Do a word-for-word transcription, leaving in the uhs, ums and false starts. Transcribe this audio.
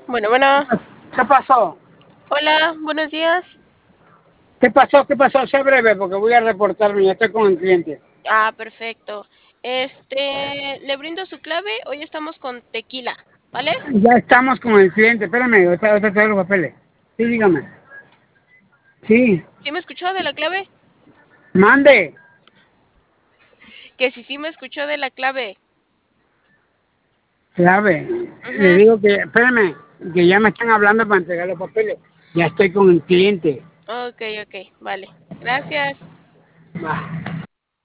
Bueno, bueno. ¿Qué pasó? Hola, buenos días. ¿Qué pasó? ¿Qué pasó? Sé breve porque voy a reportarme, ya estoy con el cliente. Ah, perfecto. Este, le brindo su clave. Hoy estamos con tequila, ¿vale? Ya estamos con el cliente, espérame, ahorita ahorita traigo los papeles. Sí, dígame. Sí, ¿Sí me escuchó de la clave? mande. Que si sí me escuchó de la clave. Clave. Le Ujú. digo que, espérame, que ya me están hablando para entregar los papeles. Ya estoy con el cliente. Ok, ok, vale. Gracias. Va.